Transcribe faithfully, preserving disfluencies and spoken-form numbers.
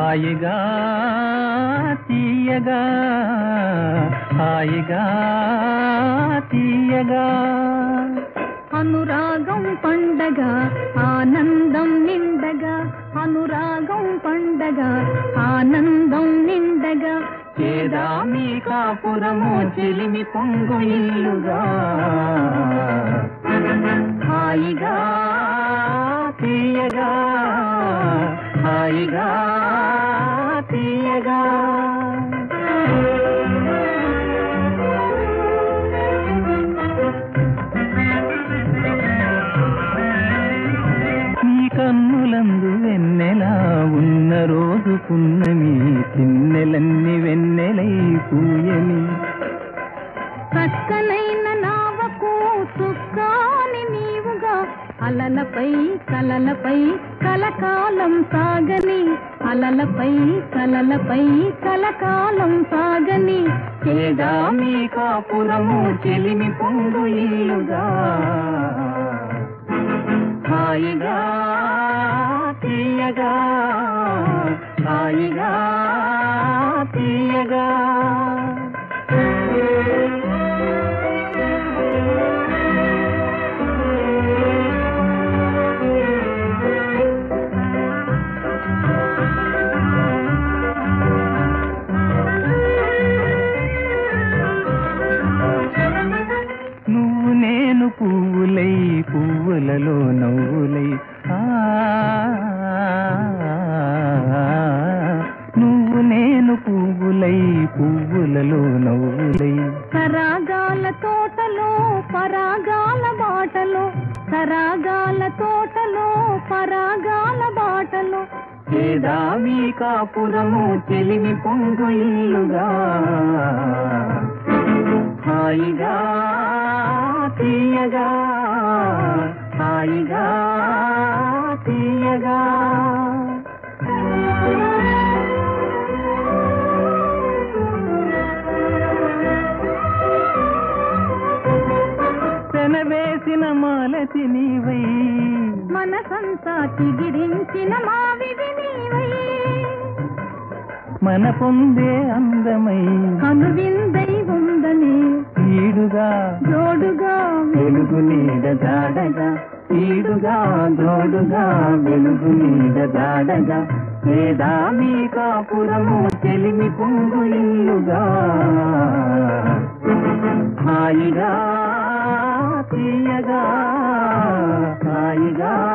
హాయిగా తీయగా హాయిగా తీయగా అనురాగం పండగ ఆనందం నిండగా అనురాగం పండగ ఆనందం నిండగా చేదామి కాపురము చెలిమి పొంగు ఇల్లుగా హాయిగా తీయగా హాయిగా తీయగా నీ కన్నులందు వెన్నెలా ఉన్న రోజు పున్నమి చిన్నెలన్ని వెన్నెలై పూయని చక్కనైన నావకు చుక్కాని నీవుగా అలలపై కలలపై కలకాలం సాగని అలలపై కలలపై కలకాలం సాగని చేదామి కాపురము చెలిమి పొంగు ఇల్లుగా హాయిగా తీయగా హాయిగా తీయగా నువ్వు నేను పువ్వులై పువ్వులలో నవ్వులై నువ్వు నేను పువ్వులై పువ్వులలో నవ్వులై సరాగాల తోటలో పరాగాల బాటలో సరాగాల తోటలో పరాగాల బాటలో చేదామి కాపురము చెలిమి పొంగు ఇల్లుగా హాయిగా తీయగా హాయిగా తీయగా పెనవేసిన మాలతి నీవై మనసంతా చిగిరించిన మావిడి నీవై మన పొందే అందమై కనువిందై ఉందని ఈడుగా జోడుగా వెలుగు నీడ జాడగా ఈడుగా జోడుగా వెలుగు నీడ జాడగా చేదామి కాపురము చెలిమి పొంగు ఇల్లుగా హాయిగా తీయగా హాయిగా